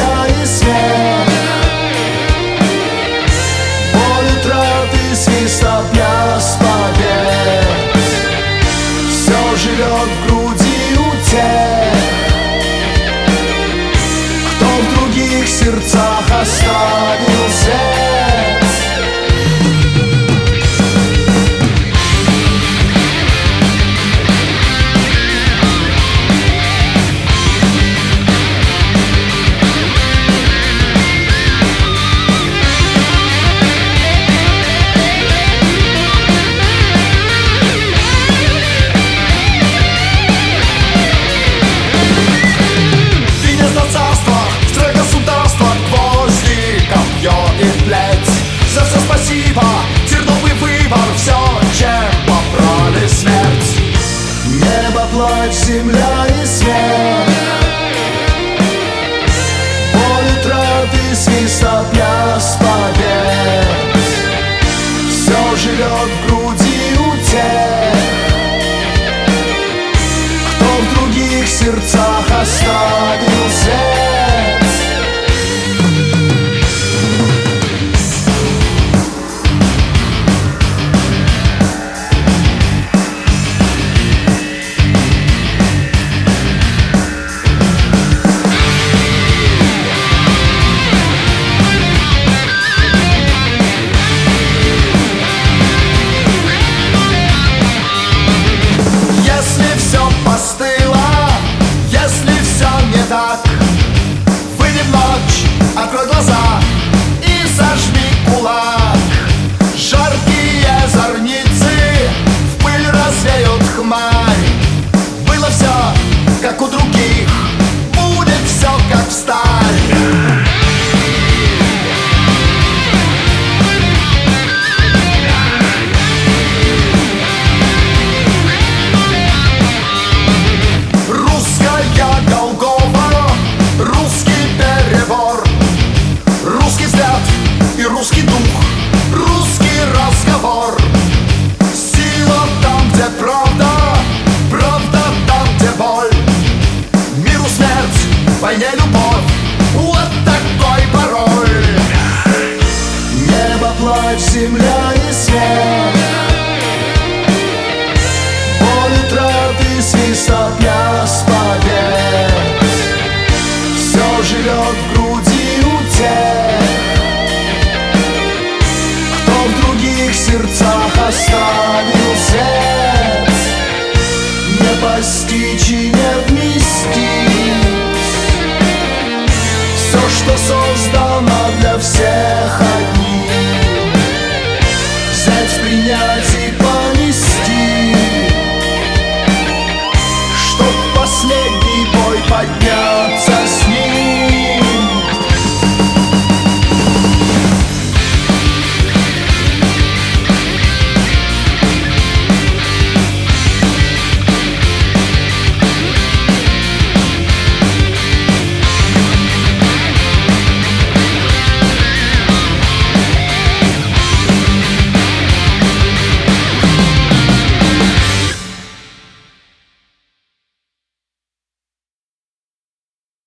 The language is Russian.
земля и свет. Боль утраты, свиста, пляс побед. Все живет в груди у тех, кто в других сердцах оставил след. Спасибо, терновый выбор, все, чем попрали смерть. Небо, плач, земля и свет. Боль утраты, свиста, пляс побед. Все живет в груди у тех, кто в других сердцах оставил след. Выйди в ночь, открой глаза и сожми кулак. Жаркие зорницы в пыль развеют хмарь. Было все, как у других, будет все, как в старь. Русский дух, русский разговор. Сила там, где правда, правда там, где боль. Миру смерть, войне любовь, вот такой пароль. Небо, плач, земля и свет. Боль утраты, свиста, пляс побед. Все живет в груди у тех, в сердцах оставил след. Не постичь и не вместить все, что создано для всех одних.